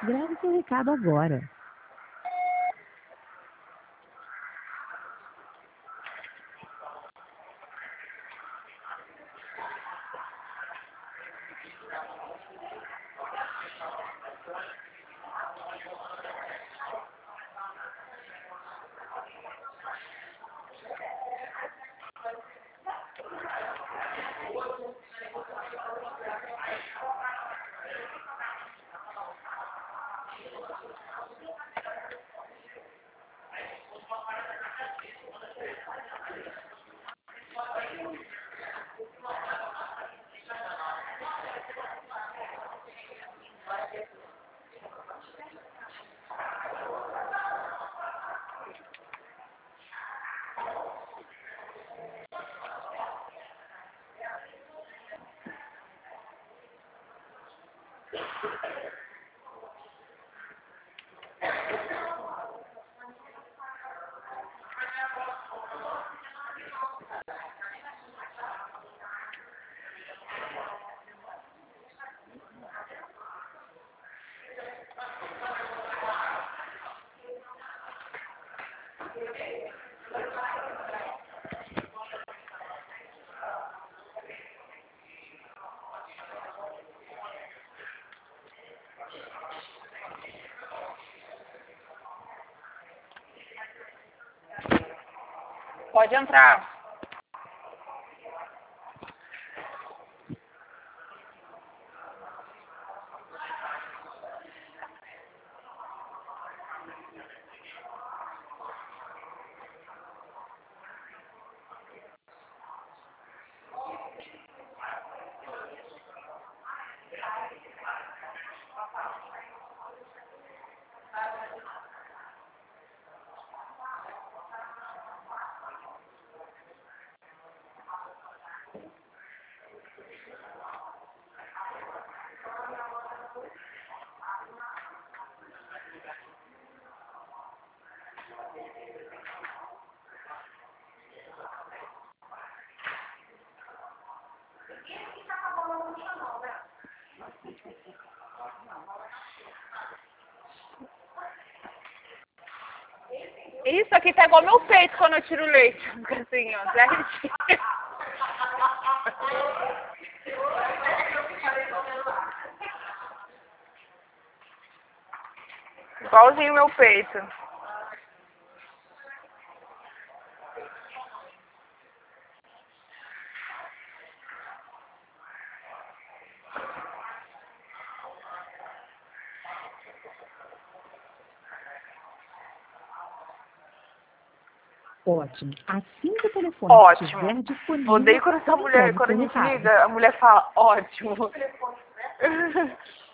Grave seu recado agora. Pode entrar. Isso aqui tá igual meu peito quando eu tiro o leite. Assim, ó, certinho. Igualzinho meu peito. Ótimo. Assim que o telefone Ótimo. estiver disponível, Odeio quando essa mulher, entregue quando a seu gente recado. liga, a mulher fala, ótimo.